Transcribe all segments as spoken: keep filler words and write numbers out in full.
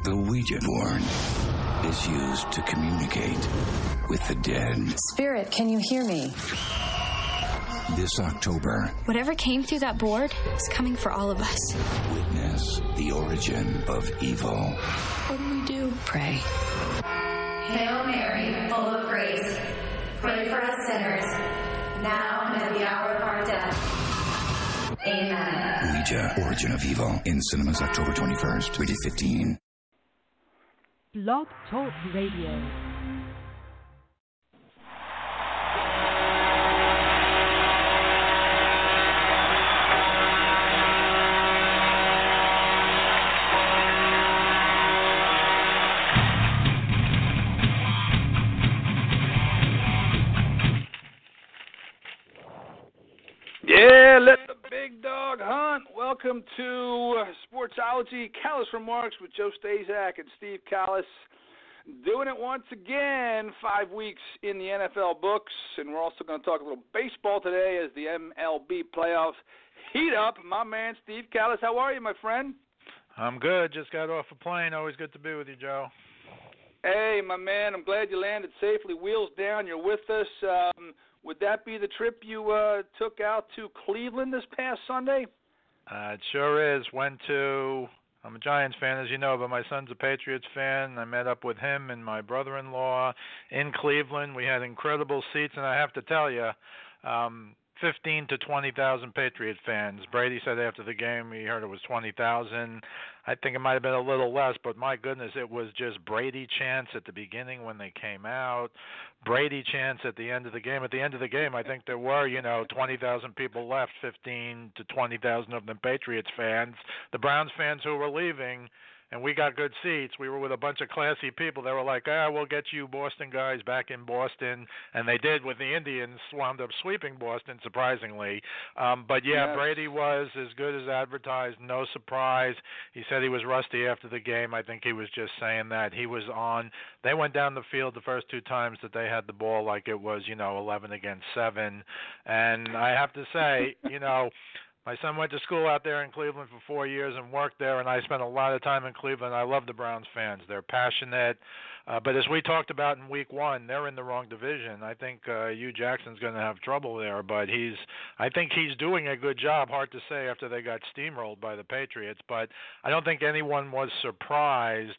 The Ouija board is used to communicate with the dead. Spirit, can you hear me? This October, whatever came through that board is coming for all of us. Witness the origin of evil. What do we do? Pray. Hail Mary, full of grace, pray for us sinners, now and at the hour of our death. Amen. Ouija, Origin of Evil, in cinemas October twenty-first, rated fifteen. Blog Talk Radio. Yeah, let the big dog hunt. Welcome to Sportsology, Callous Remarks with Joe Stazak and Steve Callis. Doing it once again, five weeks in the N F L books, and we're also going to talk a little baseball today as the M L B playoffs heat up. My man, Steve Callis, how are you, my friend? I'm good. Just got off a plane. Always good to be with you, Joe. Hey, my man, I'm glad you landed safely. Wheels down, you're with us. Um, Would that be the trip you uh, took out to Cleveland this past Sunday? Uh, it sure is. Went to, I'm a Giants fan, as you know, but my son's a Patriots fan. I met up with him and my brother-in-law in Cleveland. We had incredible seats, and I have to tell you, um, fifteen to twenty thousand Patriot fans. Brady said after the game he heard it was twenty thousand. I think it might have been a little less, but my goodness, it was just Brady chants at the beginning when they came out, Brady chants at the end of the game. At the end of the game, I think there were, you know, twenty thousand people left, fifteen to twenty thousand of them Patriots fans. The Browns fans who were leaving, and we got good seats. We were with a bunch of classy people. They were like, ah, we'll get you Boston guys back in Boston. And they did with the Indians, wound up sweeping Boston, surprisingly. Um, but, yeah, yes. Brady was as good as advertised, no surprise. He said he was rusty after the game. I think he was just saying that. He was on. They went down the field the first two times that they had the ball like it was, you know, eleven against seven. And I have to say, you know, my son went to school out there in Cleveland for four years and worked there, and I spent a lot of time in Cleveland. I love the Browns fans. They're passionate. Uh, but as we talked about in week one, they're in the wrong division. I think uh, Hugh Jackson's going to have trouble there, but he's I think he's doing a good job. Hard to say after they got steamrolled by the Patriots, but I don't think anyone was surprised.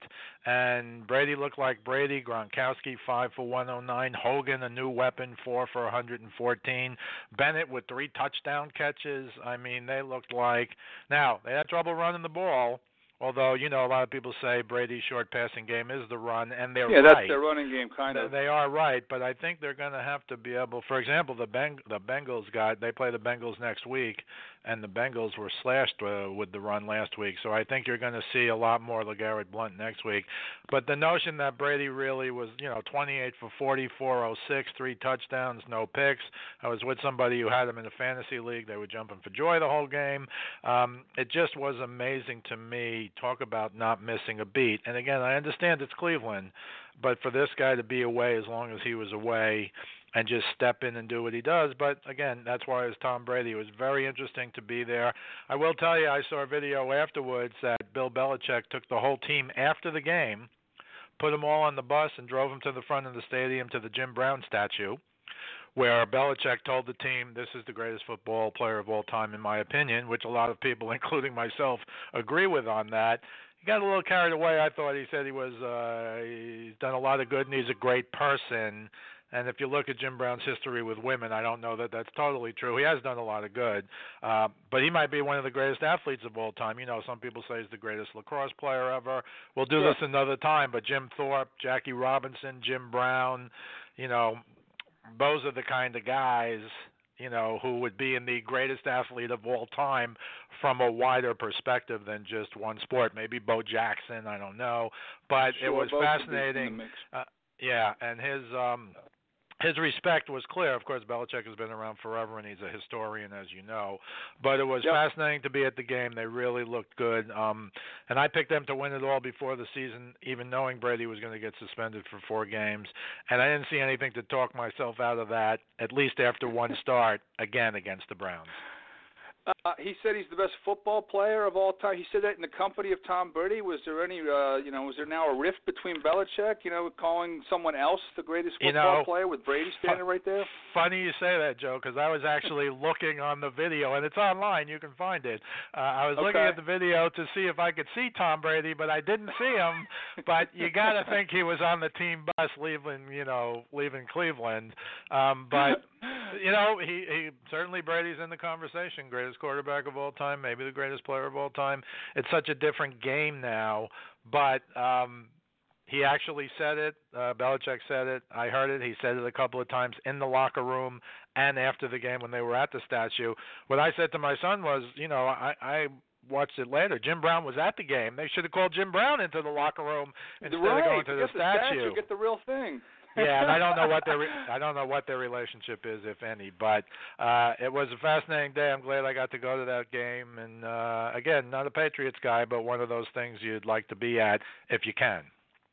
And Brady looked like Brady. Gronkowski, five for one oh nine. Hogan, a new weapon, four for one hundred fourteen. Bennett with three touchdown catches. I mean, they looked like – now, they had trouble running the ball. Although, you know, a lot of people say Brady's short passing game is the run, and they're yeah, right. Yeah, that's their running game, kind of. They are right, but I think they're going to have to be able, for example, the Beng- the Bengals got, they play the Bengals next week, and the Bengals were slashed uh, with the run last week. So I think you're going to see a lot more LeGarrette Blount next week. But the notion that Brady really was, you know, twenty-eight for forty, four oh six, three touchdowns, no picks. I was with somebody who had him in a fantasy league. They were jumping for joy the whole game. Um, it just was amazing to me. Talk about not missing a beat. And again, I understand it's Cleveland, but for this guy to be away as long as he was away and just step in and do what he does. But again, that's why it's Tom Brady. It was very interesting to be there. I will tell you, I saw a video afterwards that Bill Belichick took the whole team after the game, put them all on the bus, and drove them to the front of the stadium to the Jim Brown statue, where Belichick told the team, this is the greatest football player of all time, in my opinion, which a lot of people, including myself, agree with on that. He got a little carried away. I thought he said he was uh, he's done a lot of good and he's a great person. And if you look at Jim Brown's history with women, I don't know that that's totally true. He has done a lot of good, uh, but he might be one of the greatest athletes of all time. You know, some people say he's the greatest lacrosse player ever. We'll do yeah. this another time, but Jim Thorpe, Jackie Robinson, Jim Brown, you know, those are the kind of guys, you know, who would be in the greatest athlete of all time from a wider perspective than just one sport. Maybe Bo Jackson, I don't know. But sure, it was Bo fascinating. Uh, yeah, and his um, his respect was clear. Of course, Belichick has been around forever, and he's a historian, as you know. But it was yep. fascinating to be at the game. They really looked good. Um, and I picked them to win it all before the season, even knowing Brady was going to get suspended for four games. And I didn't see anything to talk myself out of that, at least after one start, again, against the Browns. Uh, he said he's the best football player of all time. He said that in the company of Tom Brady. Was there any, uh, you know, was there now a rift between Belichick, you know, calling someone else the greatest football you know, player with Brady standing right there? Funny you say that, Joe, because I was actually looking on the video, and it's online. You can find it. Uh, I was okay. looking at the video to see if I could see Tom Brady, but I didn't see him. But you got to think he was on the team bus leaving, you know, leaving Cleveland. Um, but you know, he, he certainly Brady's in the conversation. Greatest quarterback of all time, maybe the greatest player of all time. It's such a different game now, but um, he actually said it. Uh, Belichick said it. I heard it. He said it a couple of times in the locker room and after the game when they were at the statue. What I said to my son was, you know, I, I watched it later. Jim Brown was at the game. They should have called Jim Brown into the locker room instead right. of going to the get statue. the statue. Get the real thing. Yeah, and I don't know what their re- I don't know what their relationship is, if any. But uh, it was a fascinating day. I'm glad I got to go to that game. And uh, again, not a Patriots guy, but one of those things you'd like to be at if you can.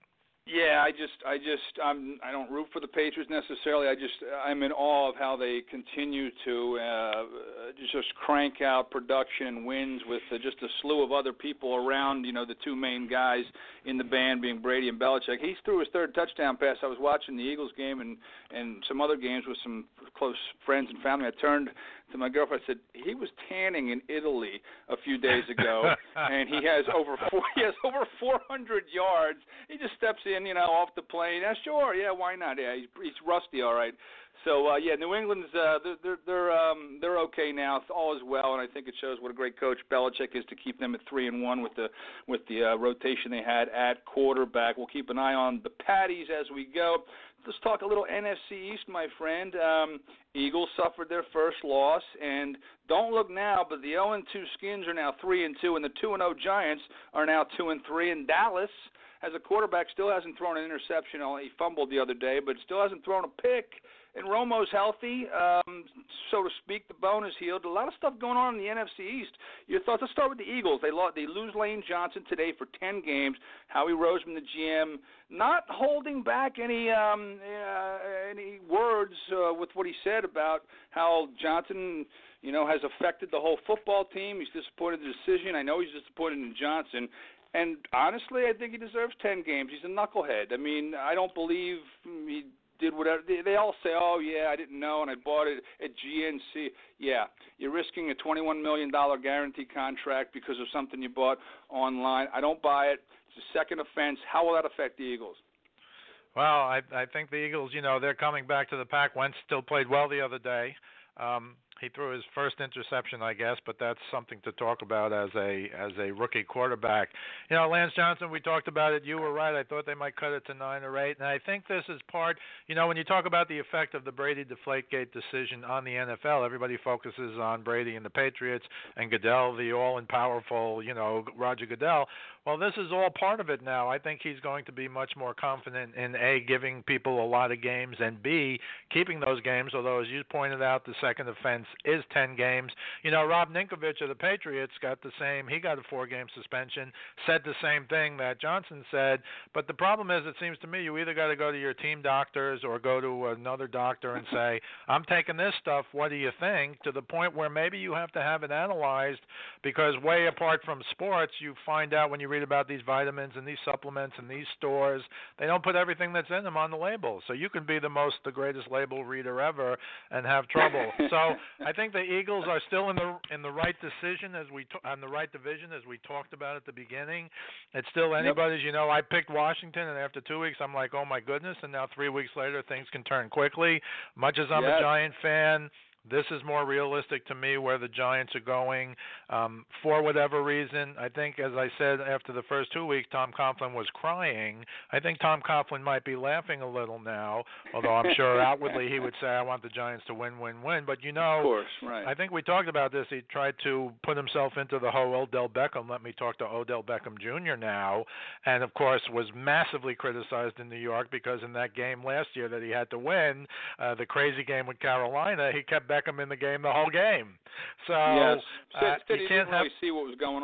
Yeah, I just, I just, I'm, I don't root for the Patriots necessarily. I just, I'm in awe of how they continue to uh, just crank out production and wins with uh, just a slew of other people around. You know, the two main guys in the band being Brady and Belichick. He threw his third touchdown pass. I was watching the Eagles game and and some other games with some close friends and family. I turned to my girlfriend. I said, he was tanning in Italy a few days ago, and he has over four, he has over four hundred yards. He just steps in, you know, off the plane. Yeah, sure, yeah, why not? Yeah, he's, he's rusty, all right. So uh, yeah, New England's uh, they're they're they're, um, they're okay now. All is well, and I think it shows what a great coach Belichick is to keep them at three and one with the with the uh, rotation they had at quarterback. We'll keep an eye on the Patties as we go. Let's talk a little N F C East, my friend. Um, Eagles suffered their first loss, and don't look now, but the oh and two Skins are now three and two, and the two and oh Giants are now two and three. And Dallas, as a quarterback, still hasn't thrown an interception. He fumbled the other day, but still hasn't thrown a pick. And Romo's healthy, um, so to speak. The bone is healed. A lot of stuff going on in the N F C East. Your thoughts? Let's start with the Eagles. They lost, they lose Lane Johnson today for ten games. Howie Roseman, the G M, not holding back any um, uh, any words uh, with what he said about how Johnson, you know, has affected the whole football team. He's disappointed in the decision. I know he's disappointed in Johnson. And honestly, I think he deserves ten games. He's a knucklehead. I mean, I don't believe he did whatever. They, they all say, oh, yeah, I didn't know, and I bought it at G N C. Yeah, you're risking a twenty-one million dollars guarantee contract because of something you bought online. I don't buy it. It's a second offense. How will that affect the Eagles? Well, I, I think the Eagles, you know, they're coming back to the pack. Wentz still played well the other day. Um, he threw his first interception, I guess, but that's something to talk about as a as a rookie quarterback. You know, Lance Johnson, we talked about it. You were right. I thought they might cut it to nine or eight, and I think this is part. You know, when you talk about the effect of the Brady Deflategate decision on the N F L, everybody focuses on Brady and the Patriots and Goodell, the all-powerful, you know, Roger Goodell. Well, this is all part of it now. I think he's going to be much more confident in A, giving people a lot of games, and B, keeping those games, although, as you pointed out, the second offense is ten games. You know, Rob Ninkovich of the Patriots got the same. He got a four-game suspension, said the same thing that Johnson said. But the problem is, it seems to me, you either got to go to your team doctors or go to another doctor and say, I'm taking this stuff, what do you think? To the point where maybe you have to have it analyzed, because way apart from sports, you find out when you read about these vitamins and these supplements and these stores, they don't put everything that's in them on the label. So you can be the most, the greatest label reader ever and have trouble. So I think the Eagles are still in the in the right decision as we t- on the right division as we talked about at the beginning. It's still anybody's. You know, I picked Washington, and after two weeks, I'm like, oh my goodness. And now three weeks later, things can turn quickly. Much as I'm yes. a Giant fan, this is more realistic to me where the Giants are going. Um, for whatever reason, I think, as I said, after the first two weeks, Tom Coughlin was crying. I think Tom Coughlin might be laughing a little now, although I'm sure outwardly he would say, I want the Giants to win, win, win. But, you know, of course, right. I think we talked about this. He tried to put himself into the whole Odell Beckham, let me talk to Odell Beckham Junior now, and, of course, was massively criticized in New York because in that game last year that he had to win, uh, the crazy game with Carolina, he kept Beckham in the game the whole game. So yes. uh, Said you he can't didn't really have, see what was going on.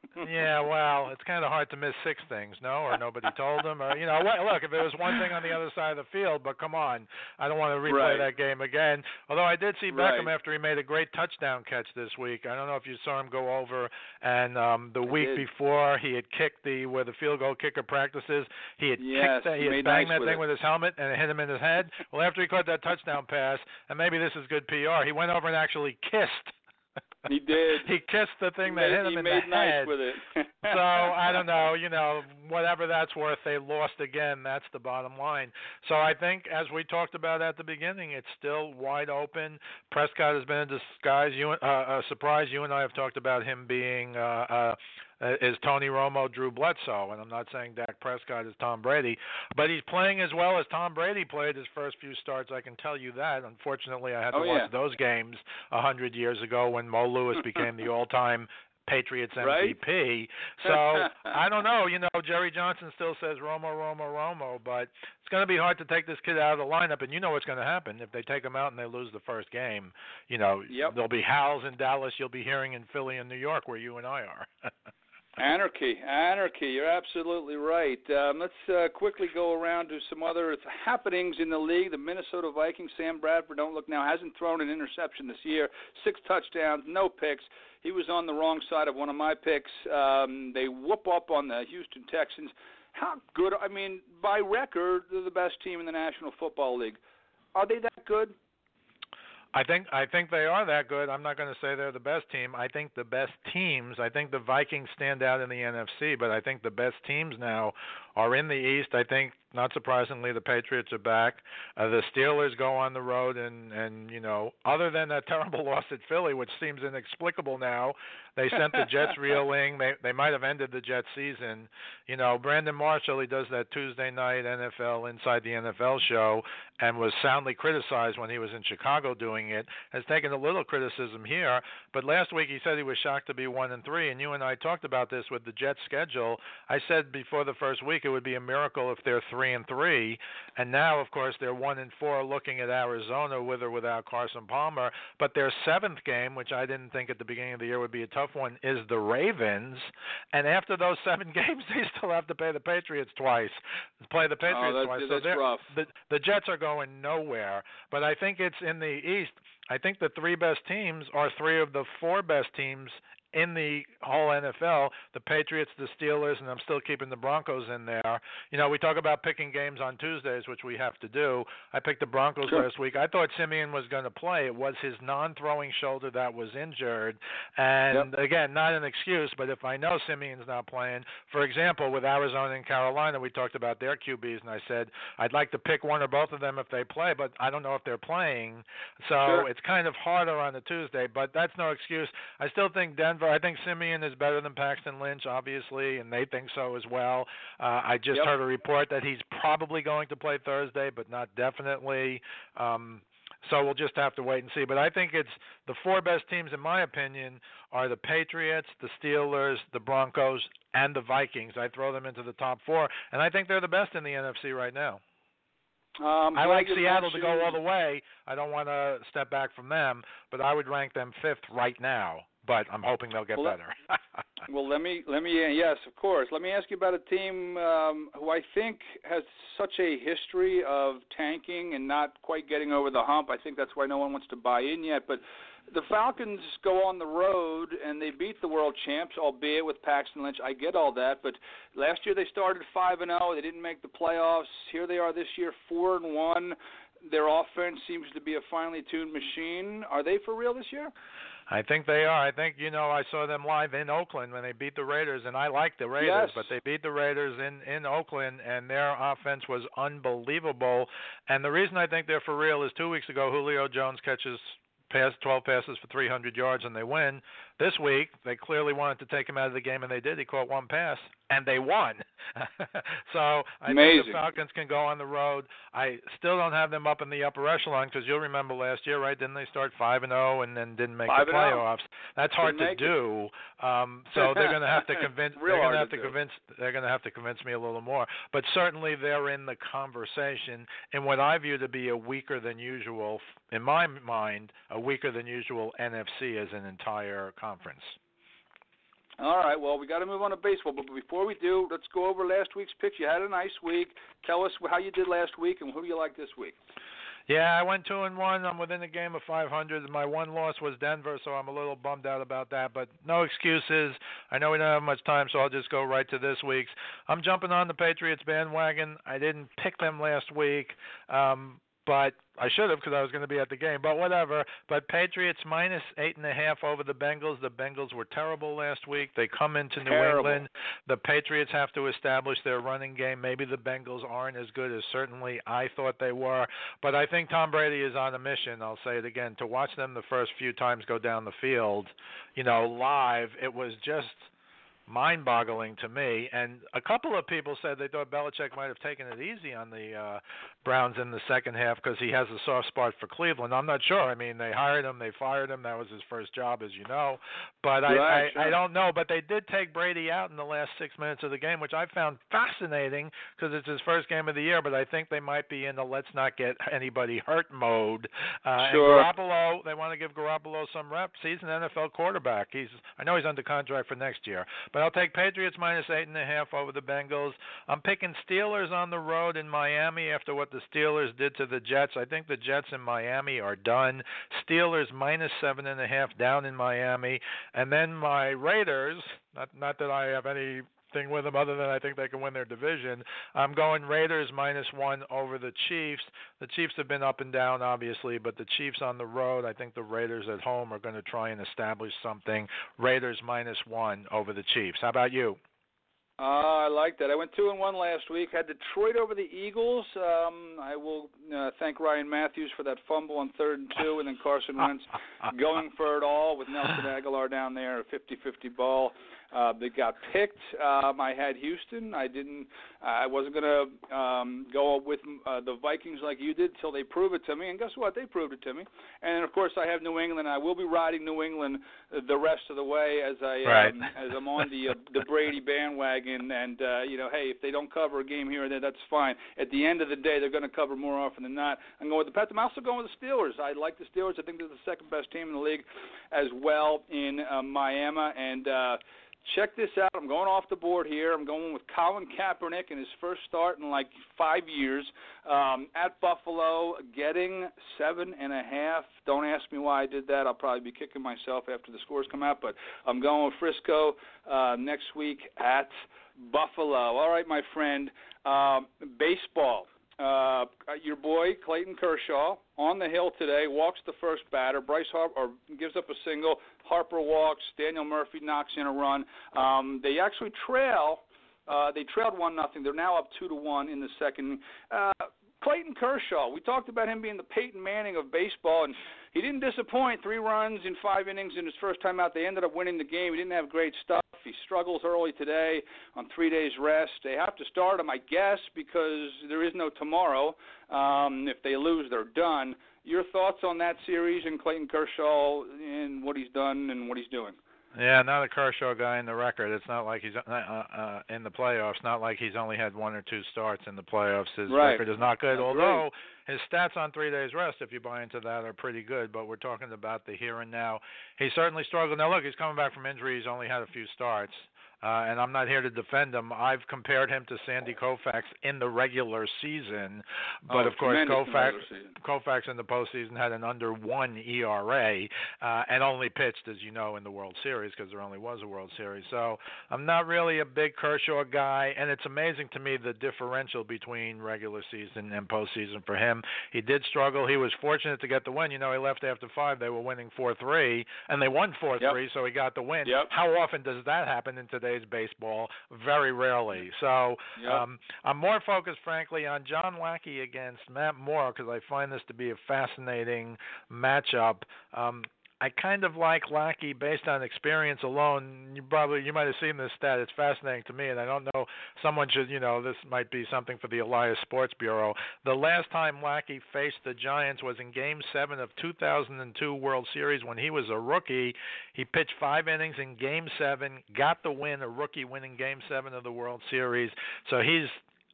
Yeah, well, it's kind of hard to miss six things, no? Or nobody told him, or you know, what, look, if there was one thing on the other side of the field, but come on, I don't want to replay Right. that game again. Although I did see Beckham Right. after he made a great touchdown catch this week. I don't know if you saw him go over, and um the I week did. before he had kicked the where the field goal kicker practices. He had Yes, kicked that, he he had made banged nice that with thing it. with his helmet, and it hit him in his head. Well, after he caught that touchdown pass, and maybe this is good P R, he went over and actually kissed. He did. He kissed the thing he that made, hit him he in made the nice head. with it. So I don't know, you know, whatever that's worth, they lost again. That's the bottom line. So I think, as we talked about at the beginning, it's still wide open. Prescott has been a disguise. You, uh, a surprise. You and I have talked about him being uh, uh, is Tony Romo, Drew Bledsoe, and I'm not saying Dak Prescott is Tom Brady, but he's playing as well as Tom Brady played his first few starts. I can tell you that. Unfortunately, I had to Oh, watch yeah. those games a hundred years ago when Mo Lewis became the all-time Patriots M V P. Right? So I don't know. You know, Jerry Johnson still says Romo, Romo, Romo, but it's going to be hard to take this kid out of the lineup. And you know what's going to happen if they take him out and they lose the first game. You know, Yep. there'll be howls in Dallas. You'll be hearing in Philly and New York, where you and I are. Anarchy, anarchy. You're absolutely right. Um, let's uh, quickly go around to some other happenings in the league. The Minnesota Vikings, Sam Bradford, don't look now, hasn't thrown an interception this year. Six touchdowns, no picks. He was on the wrong side of one of my picks. Um, they whoop up on the Houston Texans. How good? I mean, by record, they're the best team in the National Football League. Are they that good? I think I think they are that good. I'm not going to say they're the best team. I think the best teams, I think the Vikings stand out in the N F C, but I think the best teams now are in the East. I think, not surprisingly, the Patriots are back. Uh, the Steelers go on the road, and, and, you know, other than that terrible loss at Philly, which seems inexplicable now, they sent the Jets reeling. They they might have ended the Jets season. You know, Brandon Marshall, he does that Tuesday night N F L Inside the N F L show and was soundly criticized when he was in Chicago doing it, has taken a little criticism here. But last week he said he was shocked to be one and three, and you and I talked about this with the Jets schedule. I said before the first week it would be a miracle if they're three and three, and now, of course, they're one and four looking at Arizona with or without Carson Palmer. But their seventh game, which I didn't think at the beginning of the year would be a tough one, is the Ravens. And after those seven games, they still have to play the Patriots twice. Play the Patriots oh, that, twice. That's so rough. The, the Jets are going nowhere. But I think it's in the East. I think the three best teams are three of the four best teams in the whole N F L, the Patriots, the Steelers, and I'm still keeping the Broncos in there. You know, we talk about picking games on Tuesdays, which we have to do. I picked the Broncos sure. last week. I thought Simeon was going to play. It was his non-throwing shoulder that was injured. And, yep. again, not an excuse, but if I know Simeon's not playing, for example, with Arizona and Carolina, we talked about their Q Bs, and I said I'd like to pick one or both of them if they play, but I don't know if they're playing. So sure. it's kind of harder on a Tuesday, but that's no excuse. I still think Denver, I think Simeon is better than Paxton Lynch, obviously, and they think so as well. Uh, I just yep. heard a report that he's probably going to play Thursday, but not definitely. Um, so we'll just have to wait and see. But I think it's the four best teams, in my opinion, are the Patriots, the Steelers, the Broncos, and the Vikings. I throw them into the top four, and I think they're the best in the N F C right now. Um, I like you Seattle to go mentioned- all the way. I don't want to step back from them, but I would rank them fifth right now. But I'm hoping they'll get well, better. well, let me let me yes, of course. Let me ask you about a team um, who I think has such a history of tanking and not quite getting over the hump. I think that's why no one wants to buy in yet. But the Falcons go on the road and they beat the world champs, albeit with Paxton Lynch. I get all that, but last year they started five and zero. They didn't make the playoffs. Here they are this year, four and one. Their offense seems to be a finely tuned machine. Are they for real this year? I think they are. I think, you know, I saw them live in Oakland when they beat the Raiders, and I like the Raiders, yes. but they beat the Raiders in, in Oakland, and their offense was unbelievable. And the reason I think they're for real is two weeks ago, Julio Jones catches pass, twelve passes for three hundred yards, and they win. This week, they clearly wanted to take him out of the game, and they did. He caught one pass, and they won. so I Amazing. think the Falcons can go on the road. I still don't have them up in the upper echelon because you'll remember last year, right? Didn't they start five and zero and then didn't make five the and oh. playoffs? That's hard Didn't to do. Um, so they're going to have to convince. Real they're going to hard have to, to convince. They're going to have to convince me a little more. But certainly they're in the conversation in what I view to be a weaker than usual, in my mind, a weaker than usual N F C as an entire conference. All right, well, we got to move on to baseball, but before we do, let's go over last week's picks. You had a nice week. Tell us how you did last week and who do you like this week? Yeah, I went two and one. I'm within a game of five hundred. My one loss was Denver, so I'm a little bummed out about that. But no excuses. I know we don't have much time, so I'll just go right to this week's. I'm jumping on the Patriots bandwagon. I didn't pick them last week, um, but I should have because I was going to be at the game. But whatever. But Patriots minus eight and a half over the Bengals. The Bengals were terrible last week. They come into New terrible. England. The Patriots have to establish their running game. Maybe the Bengals aren't as good as certainly I thought they were. But I think Tom Brady is on a mission. I'll say it again. To watch them the first few times go down the field, you know, live, it was just mind-boggling to me. And a couple of people said they thought Belichick might have taken it easy on the uh, Browns in the second half because he has a soft spot for Cleveland. I'm not sure. I mean, they hired him, they fired him. That was his first job, as you know. But I, right, I, sure. I don't know. But they did take Brady out in the last six minutes of the game, which I found fascinating because it's his first game of the year. But I think they might be in the let's not get anybody hurt mode. Uh, sure. And Garoppolo, they want to give Garoppolo some reps. He's an N F L quarterback. He's I know he's under contract for next year. But I'll take Patriots minus eight and a half over the Bengals. I'm picking Steelers on the road in Miami after what the Steelers did to the Jets. I think the Jets in Miami are done. Steelers minus seven and a half down in Miami. And then my Raiders, not not that I have any thing with them other than I think they can win their division. I'm going Raiders minus one over the Chiefs. The Chiefs have been up and down, obviously, but the Chiefs on the road, I think the Raiders at home are going to try and establish something. Raiders minus one over the Chiefs. How about you? Uh, I like that. I went two and one last week. Had Detroit over the Eagles. Um, I will uh, thank Ryan Matthews for that fumble on third and two, and then Carson Wentz going for it all with Nelson Aguilar down there, a fifty-fifty ball. Uh, they got picked. Um, I had Houston. I didn't. I wasn't going to um, go with uh, the Vikings like you did until they prove it to me. And guess what? They proved it to me. And of course, I have New England. I will be riding New England the rest of the way as I right. um, as I'm on the uh, the Brady bandwagon. And uh, you know, hey, if they don't cover a game here or there, that's fine. At the end of the day, they're going to cover more often than not. I'm going with the Pats. I'm also going with the Steelers. I like the Steelers. I think they're the second best team in the league as well in uh, Miami. And uh, check this out. I'm going off the board here. I'm going with Colin Kaepernick in his first start in like five years um, at Buffalo, getting seven and a half. Don't ask me why I did that. I'll probably be kicking myself after the scores come out. But I'm going with Frisco uh, next week at Buffalo. All right, my friend. Uh, baseball. Uh, your boy Clayton Kershaw on the hill today walks the first batter. Bryce Harper or gives up a single. Harper walks. Daniel Murphy knocks in a run. Um, they actually trail. Uh, they trailed one nothing. They're now up two to one in the second. Uh, Clayton Kershaw. We talked about him being the Peyton Manning of baseball, and he didn't disappoint. Three runs in five innings in his first time out. They ended up winning the game. He didn't have great stuff. He struggles early today on three days rest. They have to start him, I guess, because there is no tomorrow. Um, if they lose, they're done. Your thoughts on that series and Clayton Kershaw and what he's done and what he's doing? Yeah, not a Kershaw guy in the record. It's not like he's uh, uh, in the playoffs. Not like he's only had one or two starts in the playoffs. His right. record is not good, That's although right. his stats on three days rest, if you buy into that, are pretty good. But we're talking about the here and now. He certainly struggled. Now, look, he's coming back from injury. He's only had a few starts. Uh, and I'm not here to defend him. I've compared him to Sandy Koufax in the regular season, but oh, of course Koufax, in Koufax in the postseason had an under one E R A uh, and only pitched, as you know, in the World Series because there only was a World Series. So I'm not really a big Kershaw guy, and it's amazing to me the differential between regular season and postseason for him. He did struggle. He was fortunate to get the win. You know, he left after five. They were winning four three, and they won four three, yep. so he got the win. Yep. How often does that happen in today's baseball? Very rarely. So yep. um, I'm more focused, frankly, on John Lackey against Matt Moore because I find this to be a fascinating matchup. Um, I kind of like Lackey based on experience alone. You probably you might have seen this stat. It's fascinating to me, and I don't know. Someone should, you know, this might be something for the Elias Sports Bureau. The last time Lackey faced the Giants was in Game Seven of two thousand two World Series when he was a rookie. He pitched five innings in Game Seven, got the win, a rookie winning Game Seven of the World Series. So he's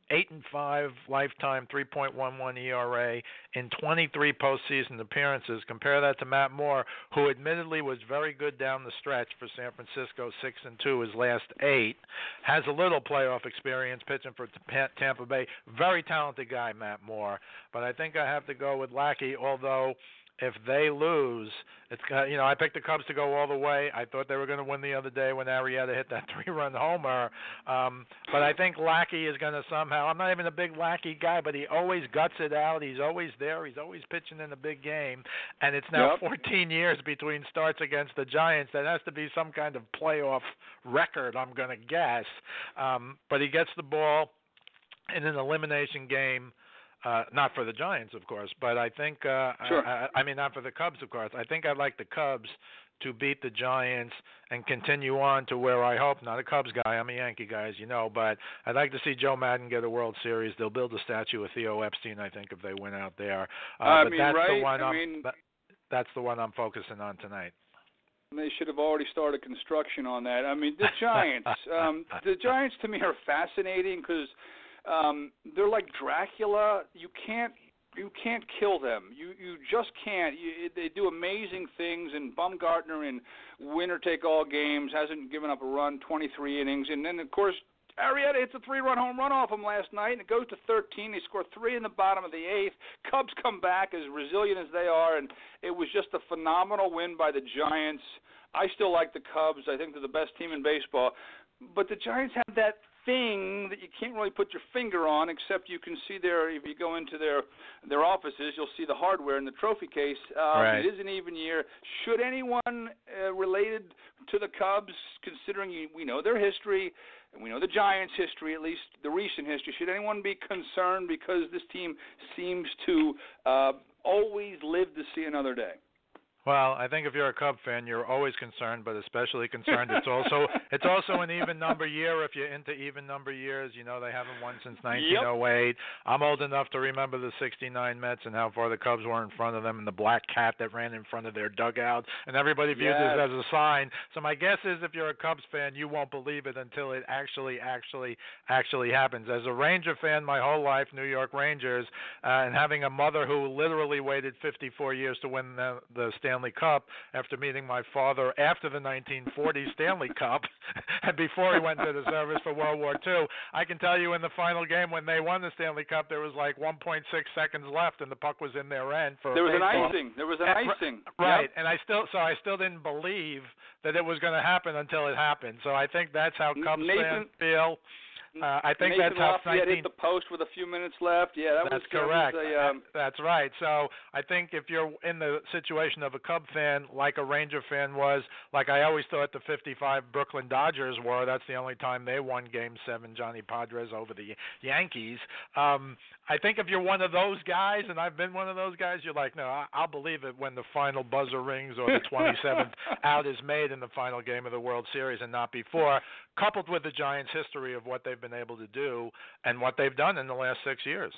eight and five lifetime, three point one one E R A in twenty-three postseason appearances. Compare that to Matt Moore, who admittedly was very good down the stretch for San Francisco, six and two his last eight. Has a little playoff experience pitching for Tampa Bay. Very talented guy, Matt Moore. But I think I have to go with Lackey, although if they lose, it's you know I picked the Cubs to go all the way. I thought they were going to win the other day when Arrieta hit that three-run homer. Um, but I think Lackey is going to somehow. I'm not even a big Lackey guy, but he always guts it out. He's always there. He's always pitching in a big game. And it's now yep. fourteen years between starts against the Giants. That has to be some kind of playoff record, I'm going to guess. Um, but he gets the ball in an elimination game. Uh, not for the Giants, of course, but I think, uh, sure. I, I mean, not for the Cubs, of course. I think I'd like the Cubs to beat the Giants and continue on to where I hope. Not a Cubs guy, I'm a Yankee guy, as you know, but I'd like to see Joe Madden get a World Series. They'll build a statue of Theo Epstein, I think, if they win out there. Uh, I but mean, that's right? the one I I'm, mean, that's the one I'm focusing on tonight. They should have already started construction on that. I mean, the Giants, um, the Giants to me are fascinating because Um, they're like Dracula. You can't, you can't kill them. You, you just can't. You, they do amazing things. And Bumgarner in winner-take-all games hasn't given up a run, twenty-three innings. And then of course Arrieta hits a three-run home run off him last night, and it goes to thirteen. They score three in the bottom of the eighth. Cubs come back as resilient as they are, and it was just a phenomenal win by the Giants. I still like the Cubs. I think they're the best team in baseball. But the Giants have that thing that you can't really put your finger on, except you can see their, if you go into their their offices, you'll see the hardware in the trophy case. Um, right. It is an even year. Should anyone uh, related to the Cubs, considering you, we know their history, and we know the Giants' history, at least the recent history, should anyone be concerned because this team seems to uh, always live to see another day? Well, I think if you're a Cub fan, you're always concerned, but especially concerned. It's also it's also an even number year. If you're into even number years, you know they haven't won since nineteen oh eight. Yep. I'm old enough to remember the sixty-nine Mets and how far the Cubs were in front of them, and the black cat that ran in front of their dugout, and everybody viewed yes. this as a sign. So my guess is, if you're a Cubs fan, you won't believe it until it actually, actually, actually happens. As a Ranger fan, my whole life, New York Rangers, uh, and having a mother who literally waited fifty-four years to win the, the Stanley Cup after meeting my father after the nineteen forty Stanley Cup and before he went to the service for World War Two. I can tell you in the final game when they won the Stanley Cup, there was like one point six seconds left and the puck was in their end. For there was baseball. an icing. There was an and, icing. Right, yep. and I still so I still didn't believe that it was going to happen until it happened. So I think that's how Cubs Nathan, fans feel. Uh, I think Nathan that's how Lafayette nineteen... hit the post with a few minutes left. Yeah, that that's was correct. That was a, um... That's right. So I think if you're in the situation of a Cub fan, like a Ranger fan was, like I always thought the fifty-five Brooklyn Dodgers were, that's the only time they won Game Seven, Johnny Padres over the Yankees. Um, I think if you're one of those guys, and I've been one of those guys, you're like, no, I'll believe it when the final buzzer rings or the twenty-seventh out is made in the final game of the World Series and not before, coupled with the Giants' history of what they've been able to do and what they've done in the last six years.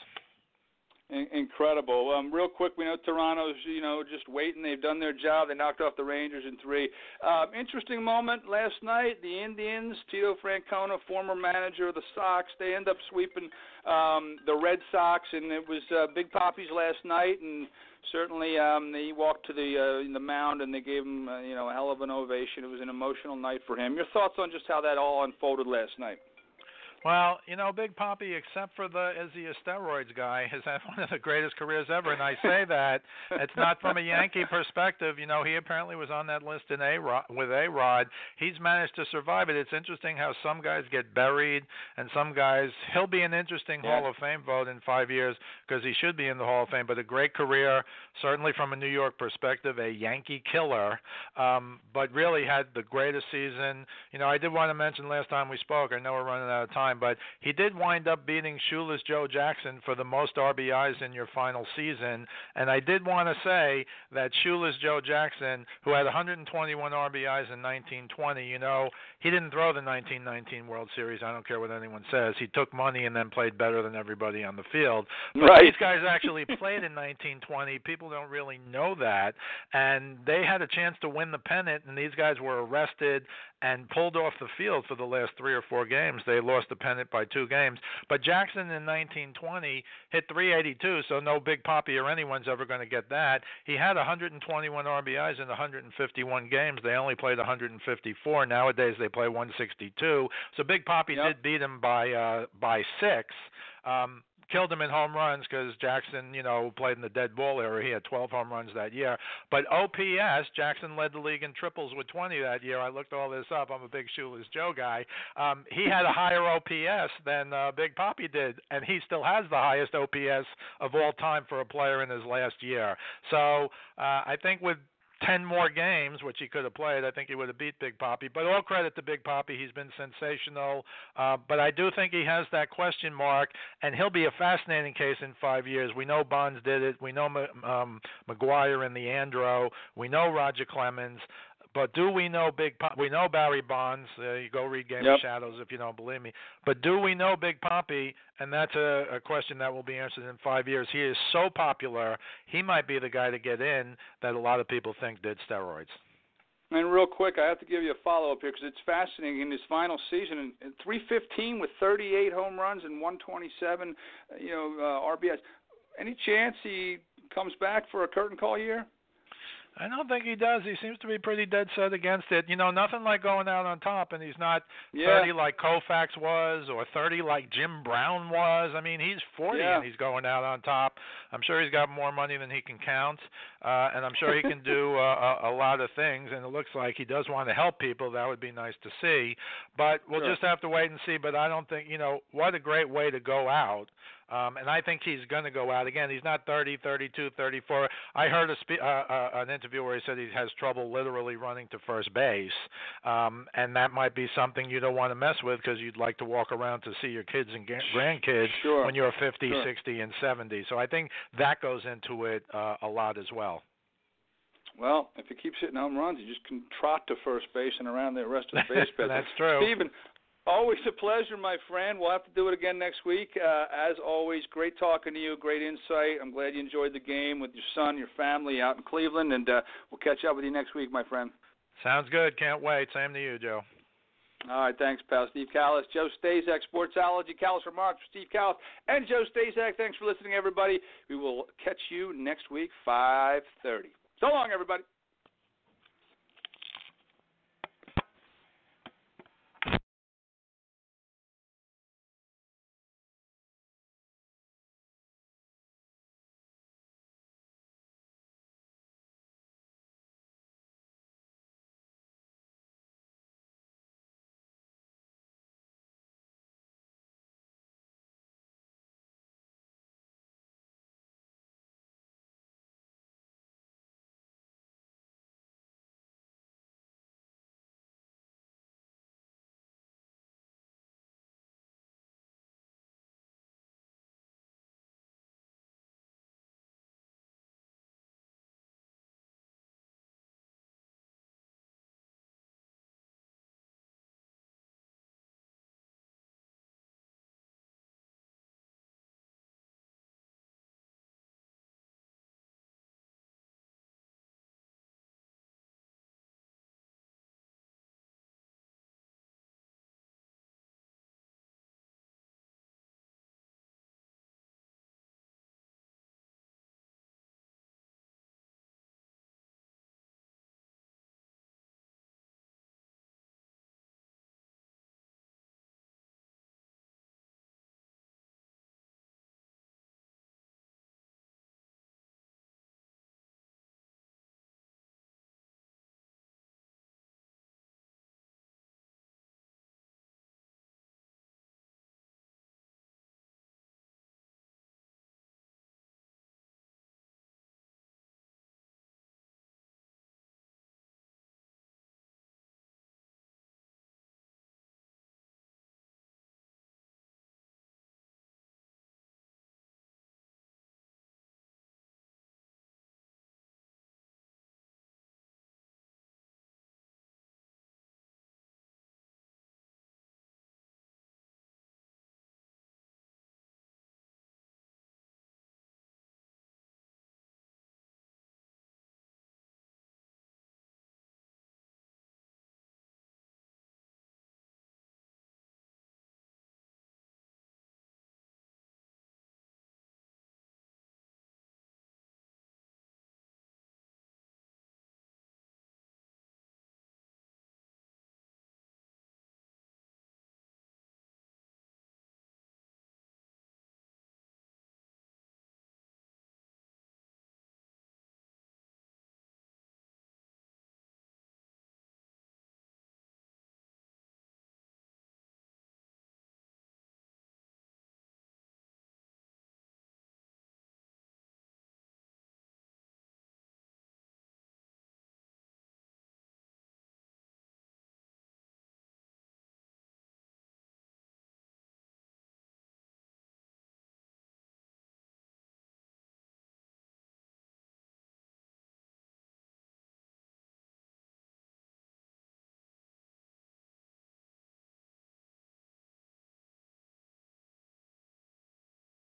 Incredible. Um, real quick, we know Toronto's, you know, just waiting. They've done their job. They knocked off the Rangers in three. Uh, interesting moment last night. The Indians, Tito Francona, former manager of the Sox, they end up sweeping um, the Red Sox, and it was uh, Big Papi's last night, and certainly um, he walked to the uh, the mound, and they gave him, uh, you know, a hell of an ovation. It was an emotional night for him. Your thoughts on just how that all unfolded last night? Well, you know, Big Papi, except for the is he a steroids guy, has had one of the greatest careers ever. And I say that it's not from a Yankee perspective. You know, he apparently was on that list in A-Rod, with A-Rod. He's managed to survive it. It's interesting how some guys get buried and some guys, he'll be an interesting yeah. Hall of Fame vote in five years because he should be in the Hall of Fame. But a great career, certainly from a New York perspective, a Yankee killer, um, but really had the greatest season. You know, I did want to mention last time we spoke, I know we're running out of time, but he did wind up beating Shoeless Joe Jackson for the most R B Is in your final season. And I did want to say that Shoeless Joe Jackson, who had one hundred twenty-one R B Is in nineteen twenty, you know, he didn't throw the nineteen nineteen World Series. I don't care what anyone says. He took money and then played better than everybody on the field. But right. These guys actually played in nineteen twenty. People don't really know that. And they had a chance to win the pennant, and these guys were arrested and pulled off the field for the last three or four games. They lost the dependent by two games. But Jackson in nineteen twenty hit three eighty-two, so no Big Poppy or anyone's ever going to get that. He had one hundred twenty-one R B Is in one hundred fifty-one games. They only played one hundred fifty-four. Nowadays they play one sixty-two. So Big Poppy yep. did beat him by uh, by six. Um, Killed him in home runs because Jackson, you know, played in the dead ball era. He had twelve home runs that year. But O P S, Jackson led the league in triples with twenty that year. I looked all this up. I'm a big Shoeless Joe guy. Um, he had a higher O P S than uh, Big Poppy did, and he still has the highest O P S of all time for a player in his last year. So uh, I think with ten more games, which he could have played, I think he would have beat Big Poppy. But all credit to Big Poppy. He's been sensational. Uh, but I do think he has that question mark, and he'll be a fascinating case in five years. We know Bonds did it. We know um, McGuire and Leandro. We know Roger Clemens. But do we know Big Poppy? We know Barry Bonds. Uh, you go read Game yep. of Shadows if you don't believe me. But do we know Big Poppy? And that's a, a question that will be answered in five years. He is so popular, he might be the guy to get in that a lot of people think did steroids. And real quick, I have to give you a follow-up here because it's fascinating. In his final season, in three fifteen with thirty-eight home runs and one twenty-seven, you know, uh, R B Is. Any chance he comes back for a curtain call year? I don't think he does. He seems to be pretty dead set against it. You know, nothing like going out on top, and he's not yeah. thirty like Koufax was or thirty like Jim Brown was. I mean, he's forty yeah. and he's going out on top. I'm sure he's got more money than he can count, uh, and I'm sure he can do uh, a, a lot of things, and it looks like he does want to help people. That would be nice to see. But we'll sure. just have to wait and see. But I don't think, you know, what a great way to go out. Um, and I think he's going to go out again. He's not thirty, thirty-two, thirty-four. I heard a spe- uh, uh, an interview where he said he has trouble literally running to first base, um, and that might be something you don't want to mess with because you'd like to walk around to see your kids and grandkids sure. when you're fifty, sure. sixty, and seventy. So I think that goes into it uh, a lot as well. Well, if he keeps hitting home runs, he just can trot to first base and around the rest of the base path. That's true. Stephen, always a pleasure, my friend. We'll have to do it again next week. Uh, as always, great talking to you, great insight. I'm glad you enjoyed the game with your son, your family out in Cleveland, and uh, we'll catch up with you next week, my friend. Sounds good. Can't wait. Same to you, Joe. All right, thanks, pal. Steve Callis, Joe Stazak, Sportsology, Callis Remarks for Steve Callis, and Joe Stazak. Thanks for listening, everybody. We will catch you next week, five thirty. So long, everybody.